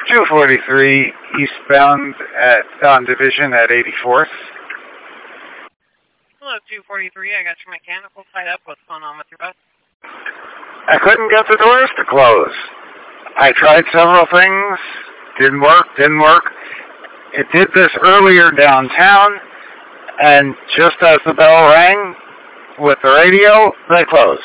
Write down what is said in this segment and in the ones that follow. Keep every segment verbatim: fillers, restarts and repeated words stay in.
two forty-three eastbound at on Division at eighty-fourth. Hello, two forty-three. I got your mechanical tied up. What's going on with your bus? I couldn't get the doors to close. I tried several things. Didn't work, didn't work. It did this earlier downtown, and just as the bell rang with the radio, they closed.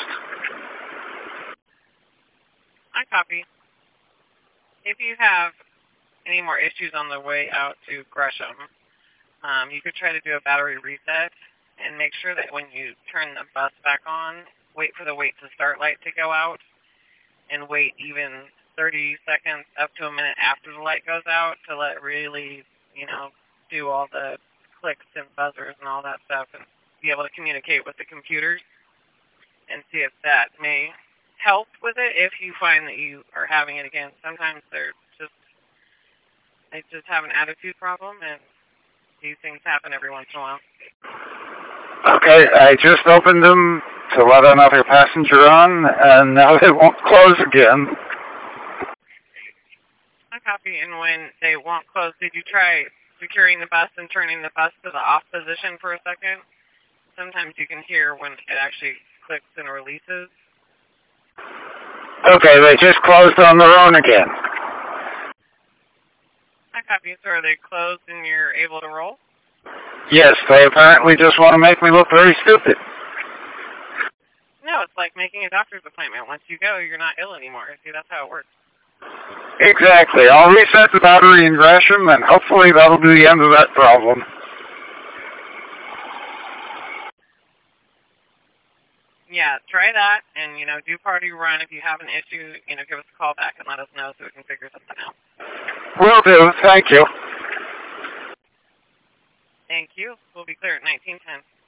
I copy. If you have any more issues on the way out to Gresham, um, you could try to do a battery reset and make sure that when you turn the bus back on, wait for the wait to start light to go out and wait even thirty seconds up to a minute after the light goes out to let it really, you know, do all the clicks and buzzers and all that stuff and be able to communicate with the computers and see if that may help with it if you find that you are having it again. Sometimes they're just, they just have an attitude problem, and these things happen every once in a while. Okay, I just opened them to let another passenger on, and now they won't close again. I copy, and when they won't close, did you try securing the bus and turning the bus to the off position for a second? Sometimes you can hear when it actually clicks and releases. Okay, they just closed on their own again. I copy, so are they closed and you're able to roll? Yes, they apparently just want to make me look very stupid. No, it's like making a doctor's appointment. Once you go, you're not ill anymore. See, that's how it works. Exactly. I'll reset the battery in Gresham, and hopefully that'll be the end of that problem. Yeah, try that, and, you know, do party run. If you have an issue, you know, give us a call back and let us know so we can figure something out. Will do. Thank you. Thank you. We'll be clear at nineteen ten.